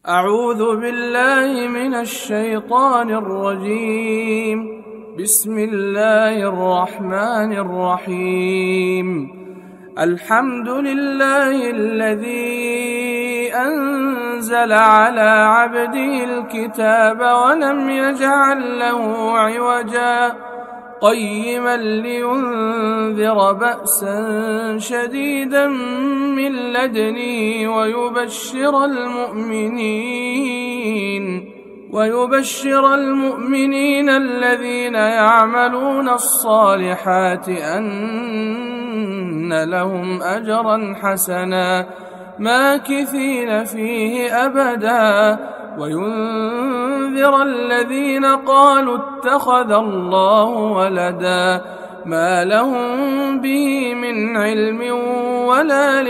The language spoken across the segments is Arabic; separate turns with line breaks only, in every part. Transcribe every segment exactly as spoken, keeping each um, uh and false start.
أعوذ بالله من الشيطان الرجيم. بسم الله الرحمن الرحيم. الحمد لله الذي أنزل على عبده الكتاب ولم يجعل له عوجا قيما لينذر بأسا شديدا من لدنه ويبشر المؤمنين ويبشر المؤمنين الذين يعملون الصالحات أن لهم أجرا حسنا ماكثين فيه أبدا وينذر الذين قالوا اتخذ الله ولدا ما لهم به من علم ولا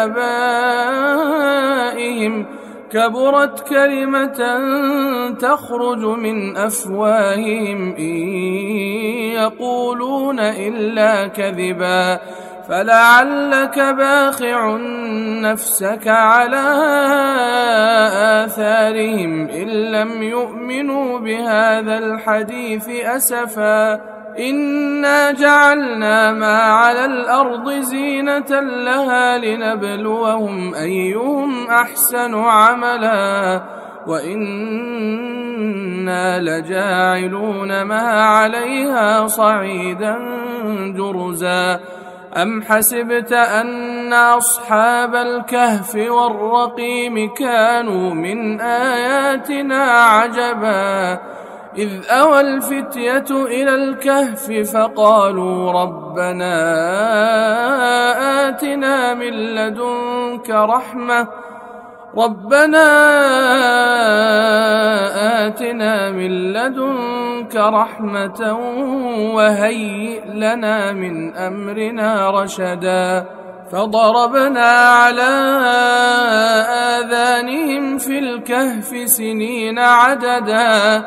لآبائهم كبرت كلمة تخرج من أفواههم إن يقولون إلا كذبا فلعلك باخع نفسك على آثارهم إن لم يؤمنوا بهذا الحديث أسفا إنا جعلنا ما على الأرض زينة لها لنبلوهم أيهم أحسن عملا وإنا لجاعلون ما عليها صعيدا جرزا أم حسبت أن أصحاب الكهف والرقيم كانوا من آياتنا عجبا إذ أوى الفتية إلى الكهف فقالوا ربنا آتنا من لدنك رحمة ربنا آتنا من لدنك رحمة وهيئ لنا من أمرنا رشدا فضربنا على آذانهم في الكهف سنين عددا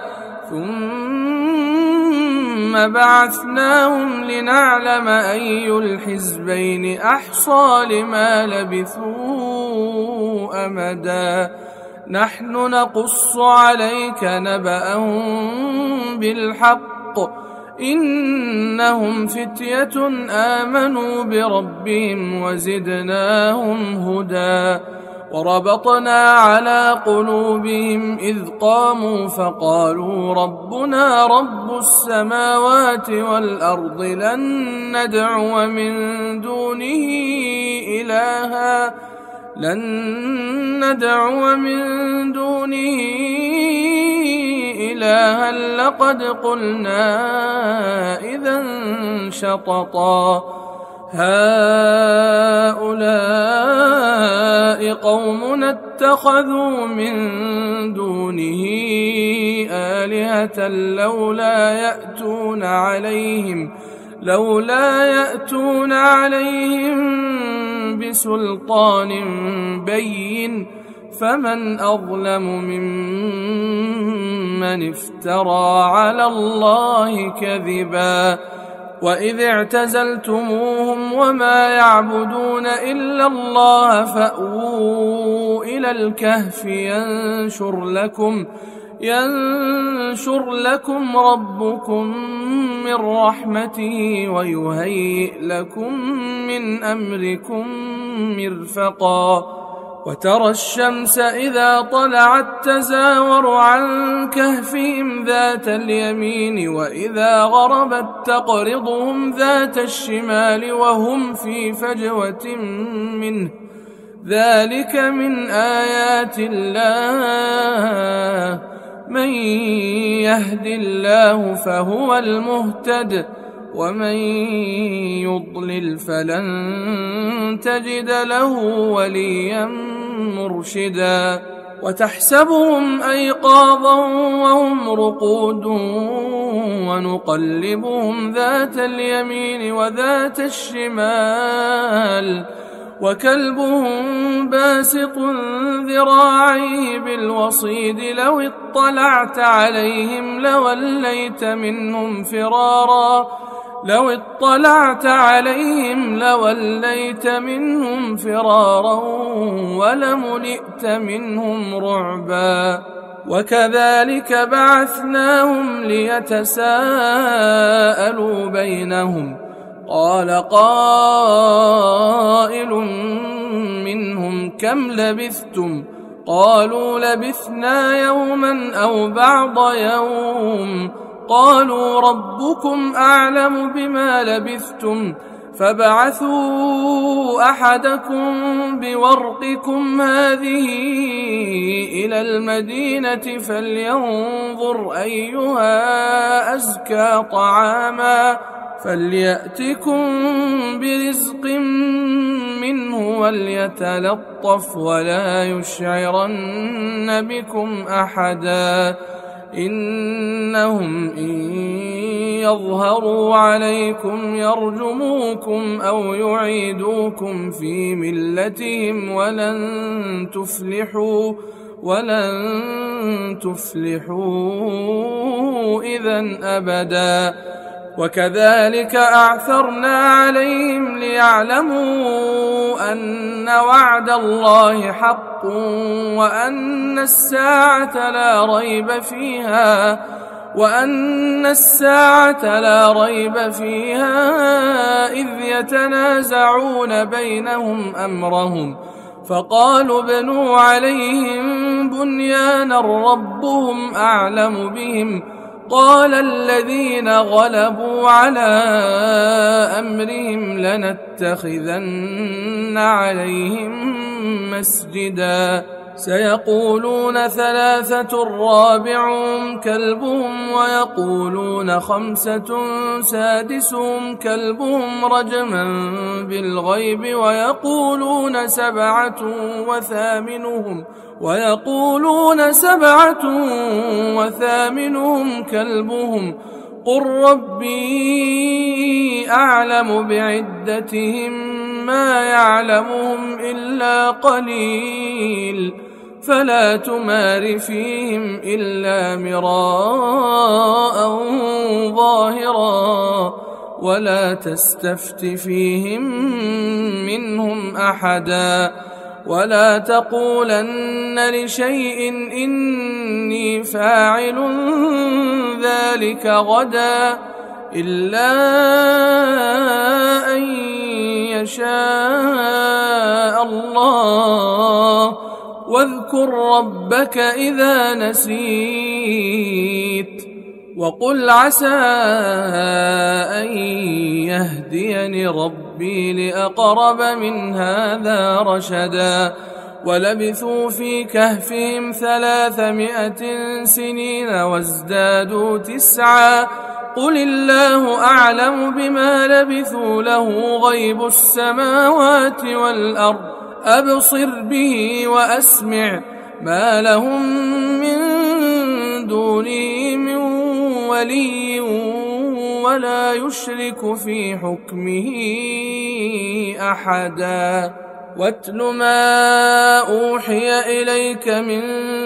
ثم بعثناهم لنعلم أي الحزبين أحصى لما لبثوا أمدا نحن نقص عليك نبأهم بالحق إنهم فتية آمنوا بربهم وزدناهم هدى وربطنا على قلوبهم إذ قاموا فقالوا ربنا رب السماوات والأرض لن ندعو من دونه إلها لن ندعو من دونه إلها لقد قلنا إذا شططا هؤلاء قومنا اتخذوا من دونه آلهة لولا يأتون عليهم لولا يأتون عليهم بسلطان بين فمن أظلم ممن افترى على الله كذبا وإذ اعتزلتموهم وما يعبدون إلا الله فأووا إلى الكهف ينشر لكم ينشر لكم ربكم من رحمته ويهيئ لكم من أمركم مرفقا وترى الشمس إذا طلعت تزاور عن كهفهم ذات اليمين وإذا غربت تقرضهم ذات الشمال وهم في فجوة منه ذلك من آيات الله من يهد الله فهو المهتد ومن يضلل فلن تجد له وليا مرشدا وتحسبهم أيقاظا وهم رقود ونقلبهم ذات اليمين وذات الشمال وكلبهم باسط ذراعيه بالوصيد لو اطلعت عليهم لوليت منهم فرارا لو اطلعت عليهم لوليت منهم فرارا ولملئت منهم رعبا وكذلك بعثناهم ليتساءلوا بينهم قال قائل منهم كم لبثتم قالوا لبثنا يوما أو بعض يوم قالوا ربكم أعلم بما لبثتم فابعثوا أحدكم بورقكم هذه إلى المدينة فلينظر أيها أزكى طعاما فليأتكم برزق منه وليتلطف ولا يشعرن بكم أحدا إنهم إن يظهروا عليكم يرجموكم أو يعيدوكم في ملتهم ولن تفلحوا ولن تفلحوا إذن أبدا وكذلك أعثرنا عليهم ليعلموا أن وعد الله حق وأن الساعة لا ريب فيها وأن الساعة لا ريب فيها إذ يتنازعون بينهم أمرهم فقالوا ابنوا عليهم بنيانا ربهم أعلم بهم قال الذين غلبوا على أمرهم لنتخذن عليهم مسجدا سيقولون ثلاثة رابعهم كلبهم ويقولون خمسة سادسهم كلبهم رجما بالغيب ويقولون سبعة وثامنهم ويقولون سبعة وثامنهم كلبهم قل ربي أعلم بعدتهم ما يعلمهم إلا قليل فلا تمار فيهم إلا مراء ظاهرا ولا تستفت فيهم منهم أحدا ولا تقولن لشيء إني فاعل ذلك غدا إلا أن يشاء الله واذكر ربك إذا نسيت وقل عسى أن يهديني ربي لأقرب من هذا رشدا ولبثوا في كهفهم ثلاثمائة سنين وازدادوا تسعا قل الله أعلم بما لبثوا له غيب السماوات والأرض أبصر به وأسمع ما لهم من دونه من ولي ولا يشرك في حكمه أحدا واتل ما أوحي إليك من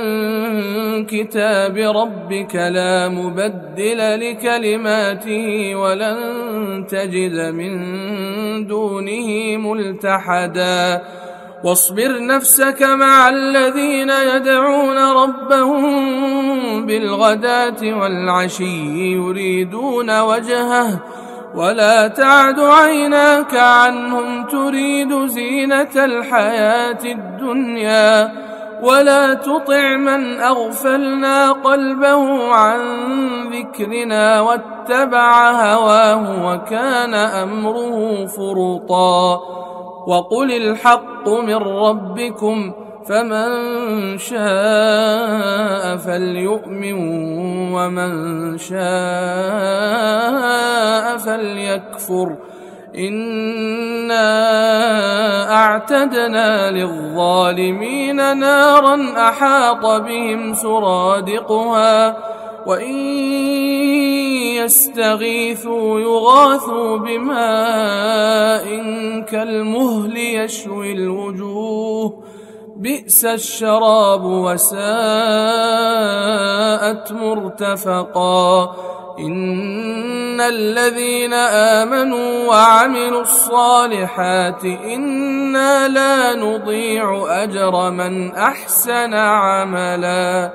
كتاب ربك لا مبدل لكلماته ولن تجد من دونه ملتحدا واصبر نفسك مع الذين يدعون ربهم بالغداة والعشي يريدون وجهه ولا تعد عيناك عنهم تريد زينة الحياة الدنيا ولا تطع من أغفلنا قلبه عن ذكرنا واتبع هواه وكان أمره فرطا وقل الحق من ربكم فمن شاء فليؤمن ومن شاء فليكفر إنا أعتدنا للظالمين نارا أحاط بهم سرادقها وإن يستغيثوا يغاثوا بماء كالمهل يشوي الوجوه بئس الشراب وساءت مرتفقا إن الذين آمنوا وعملوا الصالحات إنا لا نضيع أجر من أحسن عملا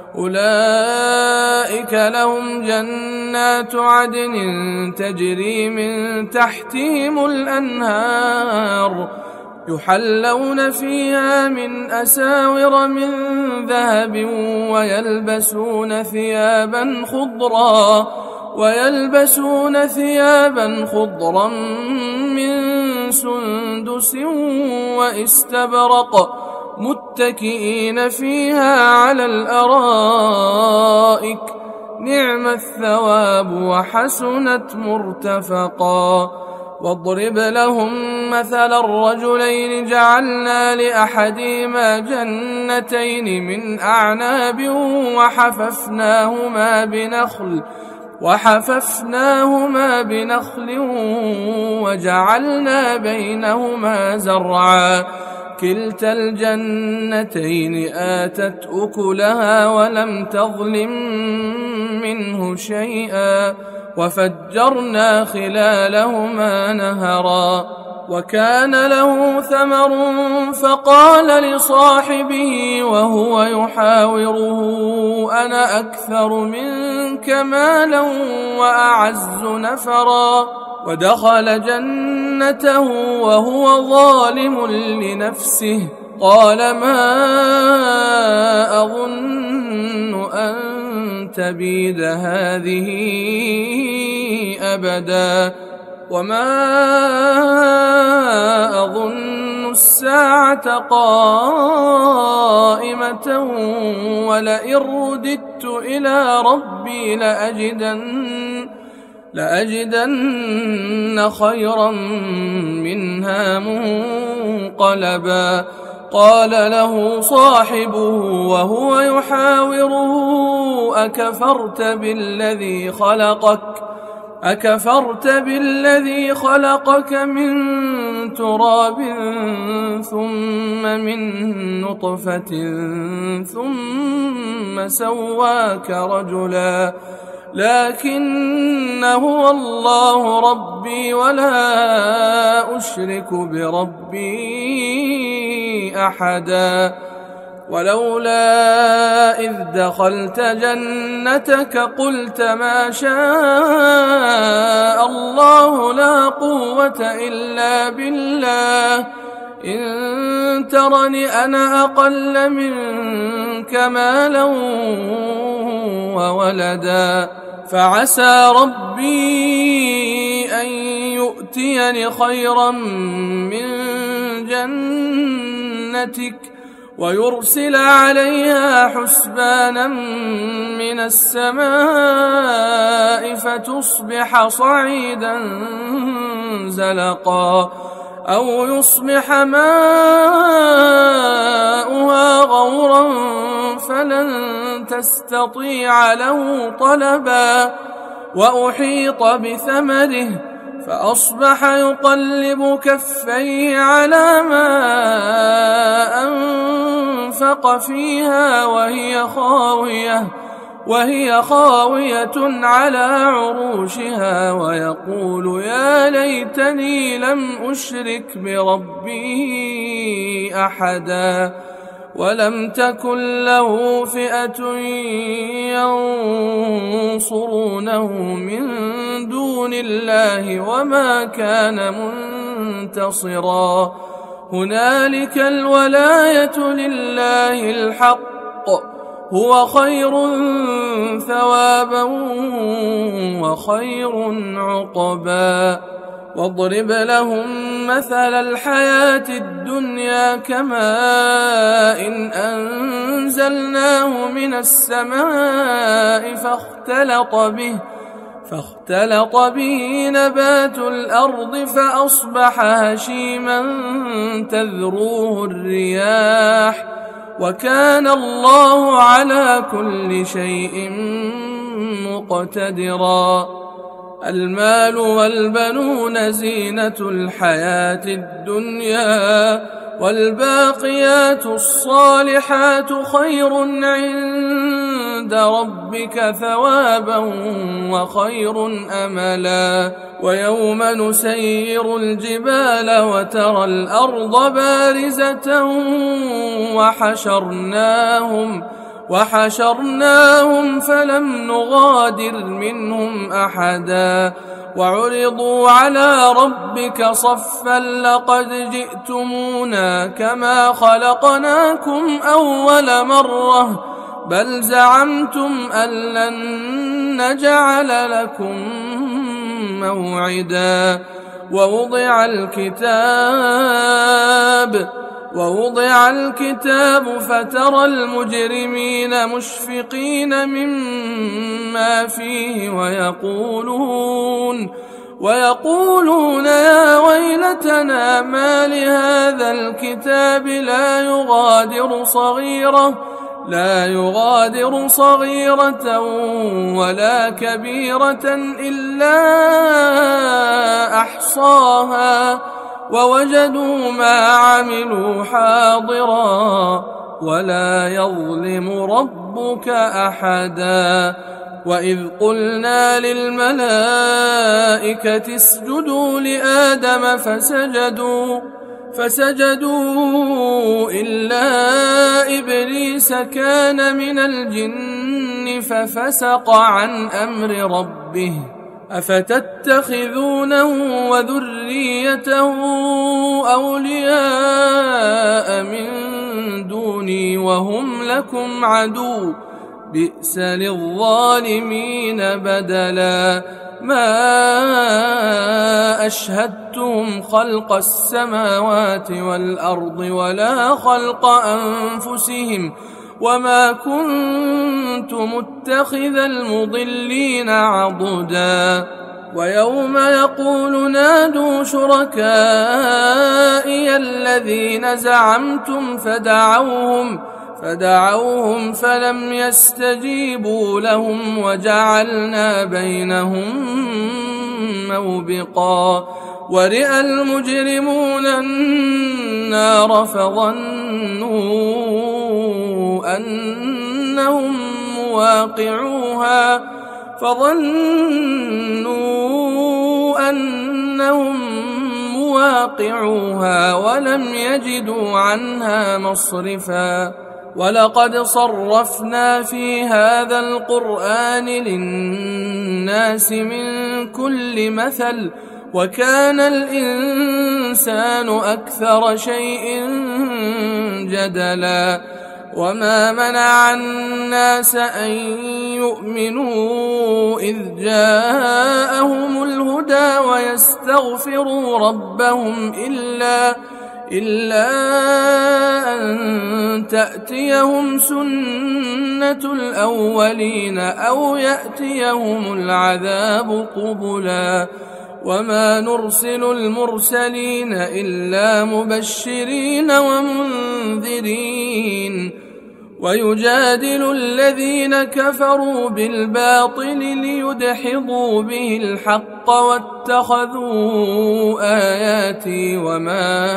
أولئك لهم جنات عدن تجري من تحتهم الأنهار يحلون فيها من أساور من ذهب ويلبسون ثيابا خضرا ويلبسون ثيابا خضرا من سندس واستبرق متكئين فيها على الأرائك نعم الثواب وحسنت مرتفقا واضرب لهم مثل الرجلين جعلنا لأحدهما جنتين من أعناب وحففناهما بنخل وحففناهما بنخل وجعلنا بينهما زرعا كلتا الجنتين آتت أكلها ولم تظلم منه شيئا وفجرنا خلالهما نهرا وكان له ثمر فقال لصاحبه وهو يحاوره أنا أكثر منك مالا وأعز نفرا ودخل جنته وهو ظالم لنفسه قال ما أظن أن تبيد هذه أبدا وما أظن الساعة قائمة ولئن رددت إلى ربي لأجدن لأجدن خيرا منها منقلبا قال له صاحبه وهو يحاوره أكفرت بالذي خلقك أكفرت بالذي خلقك من تراب ثم من نطفة ثم سواك رجلا لكن هو الله ربي ولا أشرك بربي أحدا ولولا إذ دخلت جنتك قلت ما شاء الله لا قوة إلا بالله إن ترني أنا أقل منك مالا وولدا فعسى ربي أن يؤتيني خيرا من جنتك ويرسل عليها حسبانا من السماء فتصبح صعيدا زلقا أو يصبح ماؤها غورا فلن تستطيع له طلبا وأحيط بثمره فأصبح يقلب كفيه على ما أنفق فيها وهي خاوية وهي خاوية على عروشها ويقول يا ليتني لم أشرك بربي أحدا ولم تكن له فئة ينصرونه من دون الله وما كان منتصرا هنالك الولاية لله الحق هو خير ثوابا وخير عقبا واضرب لهم مثل الحياة الدنيا كماء إن أنزلناه من السماء فاختلط به فاختلط به نبات الأرض فأصبح هشيما تذروه الرياح وكان الله على كل شيء مقتدرا المال والبنون زينة الحياة الدنيا والباقيات الصالحات خير عند ربك ثوابا وخير أملا. ويوم نسير الجبال وترى الأرض بارزة وحشرناهم وحشرناهم فلم نغادر منهم أحدا وعرضوا على ربك صفا لقد جئتمونا كما خلقناكم أول مرة بل زعمتم أن لن نجعل لكم موعدا. ووضع الكتاب ووضع الكتاب فترى المجرمين مشفقين مما فيه ويقولون ويقولون يا ويلتنا ما لهذا الكتاب لا يغادر صغيرة لا يغادر صغيرة ولا كبيرة إلا أحصاها ووجدوا ما عملوا حاضرا ولا يظلم ربك أحدا. وإذ قلنا للملائكة اسجدوا لآدم فسجدوا فسجدوا إلا إبليس كان من الجن ففسق عن أمر ربه أفتتخذونه وذريته أولياء من دوني وهم لكم عدو بئس للظالمين بدلا. ما أشهدتهم خلق السماوات والأرض ولا خلق أنفسهم وما كنت متخذ المضلين عضدا. ويوم يقول نادوا شركائي الذين زعمتم فدعوهم فدعوهم فلم يستجيبوا لهم وجعلنا بينهم موبقا. ورئ المجرمون النار فظنوا أنهم مواقعوها فظنوا أنهم مواقعوها ولم يجدوا عنها مصرفا. ولقد صرفنا في هذا القرآن للناس من كل مثل وكان الإنسان أكثر شيء جدلا. وما منع الناس أن يؤمنوا إذ جاءهم الهدى ويستغفروا ربهم إلا إلا أن تأتيهم سنة الأولين أو يأتيهم العذاب قبلا. وما نرسل المرسلين إلا مبشرين ومنذرين ويجادل الذين كفروا بالباطل ليدحضوا به الحق واتخذوا آياتي وما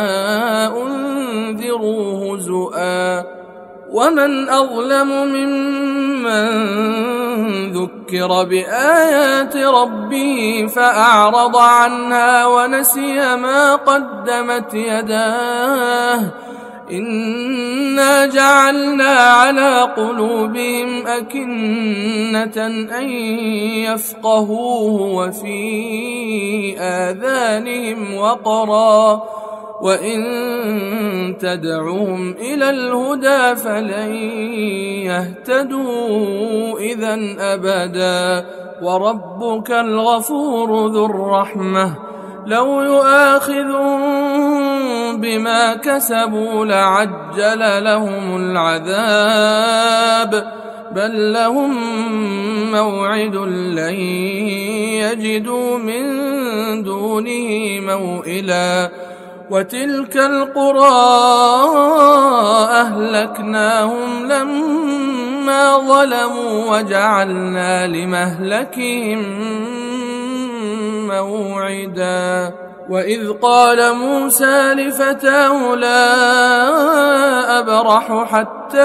أنذروا هزؤا. ومن أظلم ممن ذكر بآيات ربه فأعرض عنها ونسي ما قدمت يداه إنا جعلنا على قلوبهم أكنة أن يفقهوه وفي آذانهم وقرا وإن تدعوهم إلى الهدى فلن يهتدوا إذا أبدا. وربك الغفور ذو الرحمة لو يؤاخذهم بما كسبوا لعجل لهم العذاب بل لهم موعد لن يجدوا من دونه موئلا. وتلك القرى أهلكناهم لما ظلموا وجعلنا لمهلكهم موعدا. وإذ قال موسى لفتاه لا أبرح حتى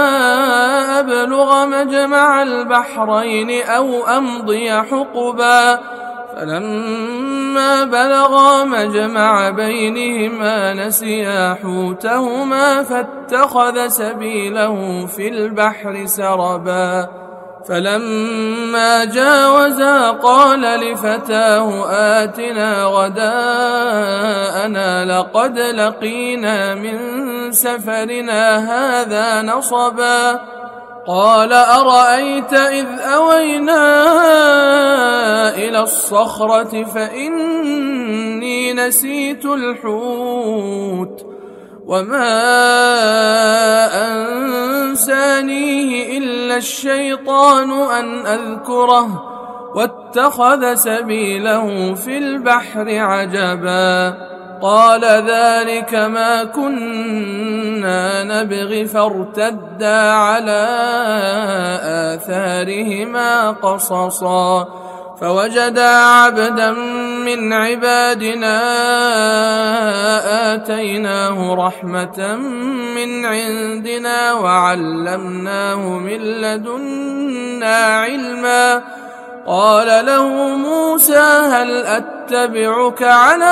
أبلغ مجمع البحرين أو أمضي حقبا فلما بلغا مجمع بينهما نسيا حوتهما فاتخذ سبيله في البحر سربا فلما جاوزا قال لفتاه آتنا غداءنا لقد لقينا من سفرنا هذا نصبا قال أرأيت إذ أوينا إلى الصخرة فإني نسيت الحوت وما أنسانيه إلا الشيطان أن أذكره واتخذ سبيله في البحر عجبا قال ذلك ما كنا نبغي فارتدا على آثارهما قصصا فوجدا عبدا من عبادنا آتيناه رحمة من عندنا وعلمناه من لدنا علما قال له موسى هل أتبعك على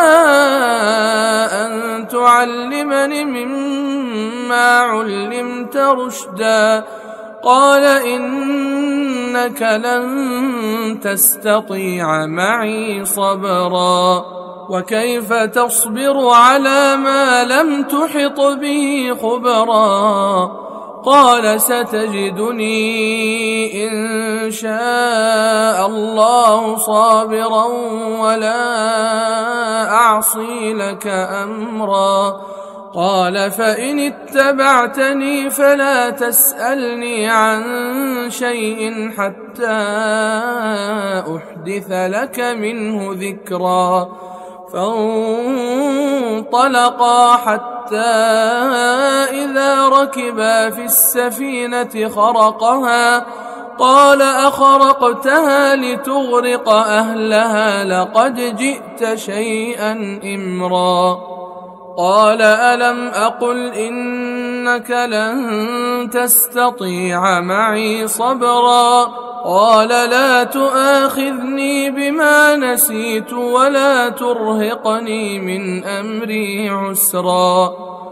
أن تعلمني مما علمت رشدا قال إنك لن تستطيع معي صبرا وكيف تصبر على ما لم تحط به خبرا قال ستجدني إن شاء الله صابرا ولا أعصي لك أمرا قال فإن اتبعتني فلا تسألني عن شيء حتى أحدث لك منه ذكرا فانطلقا حتى إذا ركبا في السفينة خرقها قال أخرقتها لتغرق أهلها لقد جئت شيئا إمرا قال ألم أقل إنك لن تستطيع معي صبرا قال لا تؤاخذني بما نسيت ولا ترهقني من أمري عسرا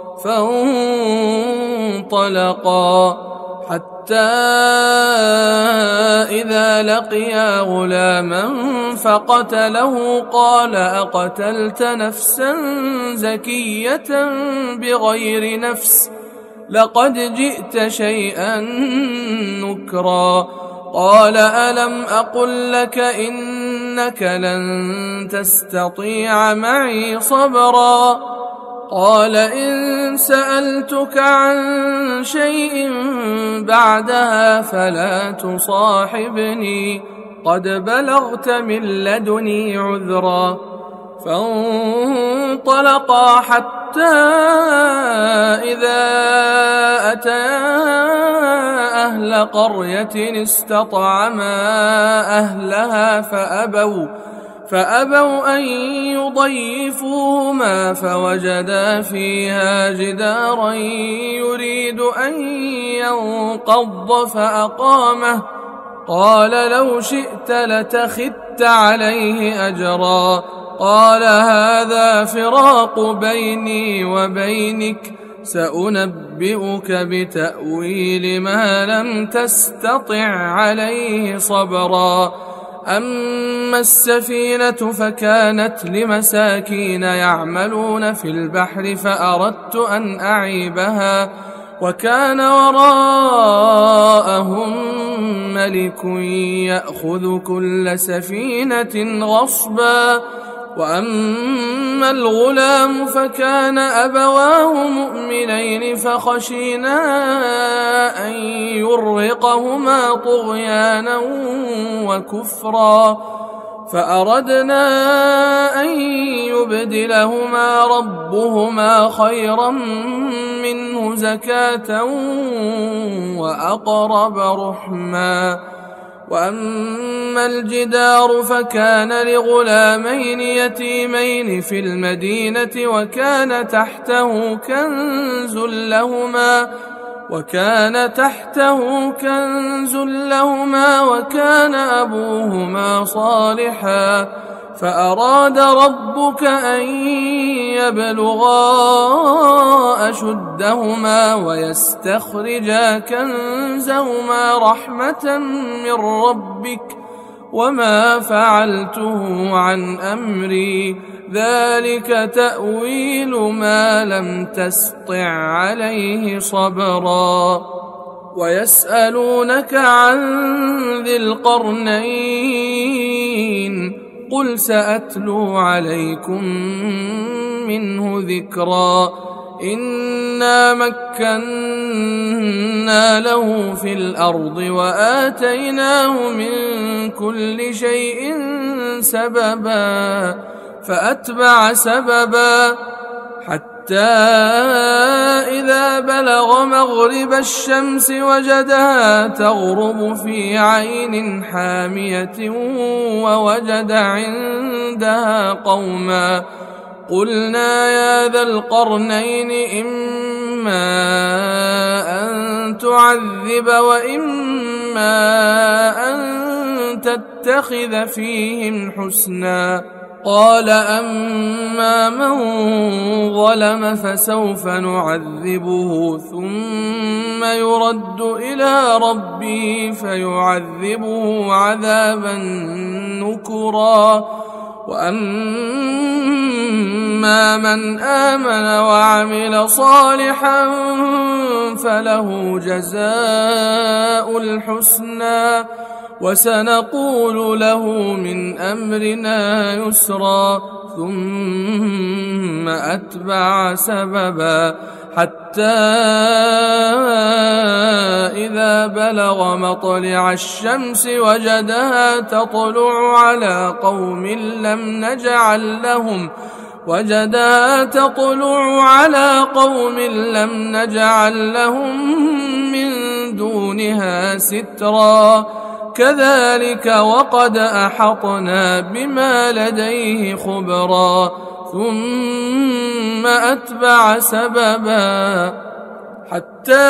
فانطلقا حتى إذا لقيا غلاما فقتله قال أقتلت نفسا زكية بغير نفس لقد جئت شيئا نكرا قال ألم أقل لك إنك لن تستطيع معي صبرا قال إن سألتك عن شيء بعدها فلا تصاحبني قد بلغت من لدني عذرا فانطلقا حتى إذا أتيا أهل قرية استطعما أهلها فأبوا فأبوا أن يضيفوهما فوجدا فيها جدارا يريد أن ينقض فأقامه قال لو شئت لتخذت عليه أجرا قال هذا فراق بيني وبينك سأنبئك بتأويل ما لم تستطع عليه صبرا أما السفينة فكانت لمساكين يعملون في البحر فأردت أن أعيبها وكان وراءهم ملك يأخذ كل سفينة غصبا وأما الغلام فكان أبواه مؤمنين فخشينا أن يرهقهما طغيانا وكفرا فأردنا أن يبدلهما ربهما خيرا منه زكاة وأقرب رحما وأما الجدار فكان لغلامين يتيمين في المدينة وكان تحته كنز لهما وكان تحته كنز لهما وكان أبوهما صالحا فأراد ربك أن يبلغا أشدهما ويستخرجا كنزهما رحمة من ربك وما فعلته عن أمري ذلك تأويل ما لم تسطع عليه صبرا ويسألونك عن ذي القرنين قل سأتلو عليكم منه ذكرا إنا مكنا له في الأرض وآتيناه من كل شيء سببا فأتبع سببا حتى إذا بلغ مغرب الشمس وجدها تغرب في عين حامية ووجد عندها قوما قلنا يا ذا القرنين إما أن تعذب وإما أن تتخذ فيهم حسنا قال أما من ظلم فسوف نعذبه ثم يرد إلى ربه فيعذبه عذابا نكرا وأما من آمن وعمل صالحا فله جزاء الحسنى وسنقول له من أمرنا يسرا ثم أتبع سببا حتى إذا بلغ مطلع الشمس وجدها تطلع على قوم لم نجعل لهم وجدها تطلع على قوم لم نجعل لهم من دونها سترا كذلك وقد أحطنا بما لديه خبرا ثم أتبع سببا حتى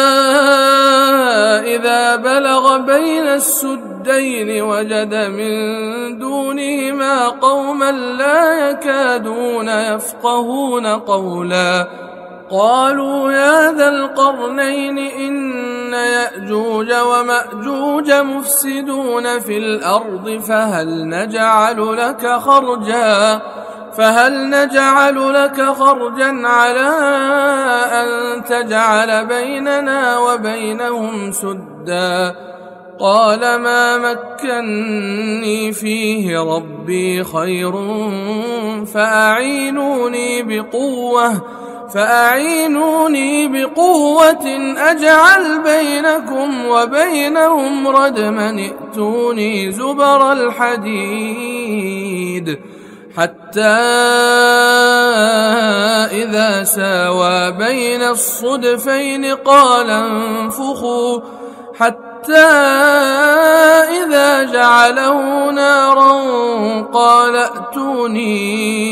إذا بلغ بين السدين وجد من دونهما قوما لا يكادون يفقهون قولا قالوا يا ذا القرنين إن يأجوج ومأجوج مفسدون في الأرض فهل نجعل لك خرجا فهل نجعل لك خرجا على أن تجعل بيننا وبينهم سدا قال ما مكني فيه ربي خير فأعينوني بقوة فأعينوني بقوة أجعل بينكم وبينهم ردما ائتوني زبر الحديد حتى إذا ساوى بين الصدفين قال انفخوا حتى إذا جعله نارا قال ائتوني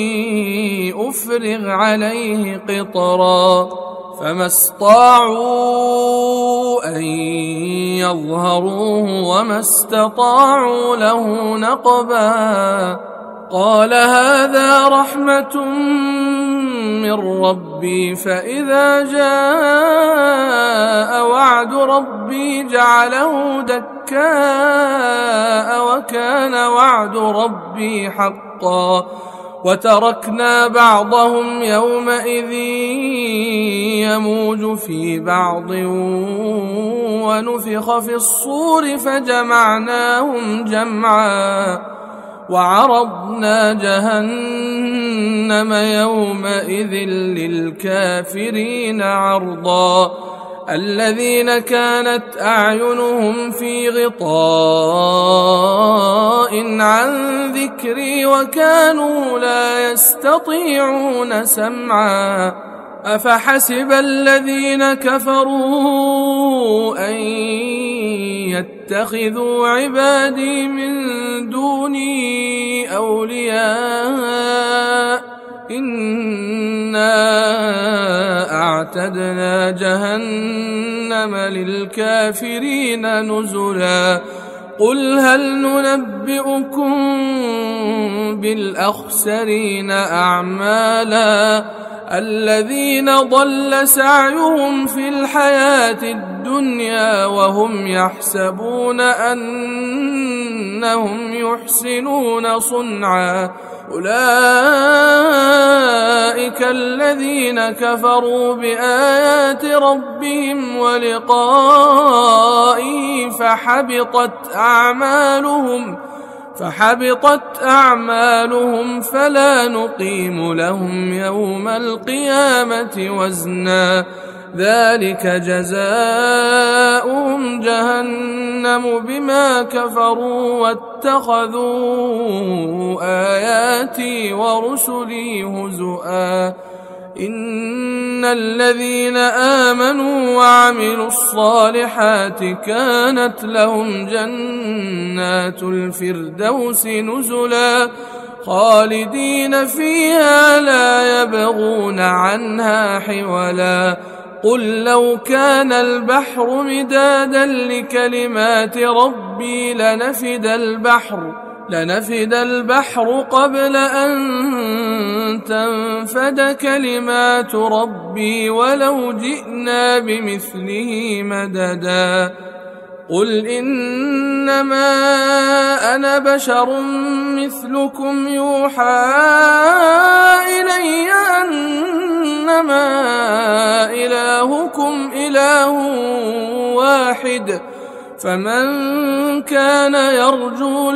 أفرغ عليه قطرا فما استطاعوا أن يظهروه وما استطاعوا له نقبا قال هذا رحمة من ربي فإذا جاء وعد ربي جعله دكاء وكان وعد ربي حقا وتركنا بعضهم يومئذ يموج في بعض ونفخ في الصور فجمعناهم جمعا وعرضنا جهنم يومئذ للكافرين عرضا الذين كانت أعينهم في غطاء عن ذكري وكانوا لا يستطيعون سمعا أفحسب الذين كفروا أن يتخذوا عبادي من دوني أولياء إنا أعتدنا جهنم للكافرين نزلا قل هل ننبئكم بالأخسرين أعمالا الذين ضل سعيهم في الحياة الدنيا وهم يحسبون أنهم يحسنون صنعا أولئك الذين كفروا بآيات ربهم ولقائه فحبطت أعمالهم فحبطت أعمالهم فلا نقيم لهم يوم القيامة وزنا ذلك جزاؤهم جهنم بما كفروا واتخذوا آياتي ورسلي هزؤا إن الذين آمنوا وعملوا الصالحات كانت لهم جنات الفردوس نزلا خالدين فيها لا يبغون عنها حولا قل لو كان البحر مدادا لكلمات ربي لنفد البحر لنفد البحر قبل أن تنفد كلمات ربي ولو جئنا بمثله مددا قل إنما أنا بشر مثلكم يوحى إلي أنما إلهكم إله واحد فمن كان يرجو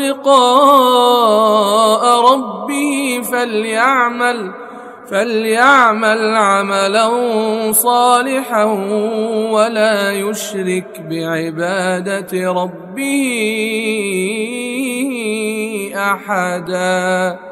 لقاء ربه فليعمل فليعمل عملا صالحا ولا يشرك بعبادة ربه أحدا.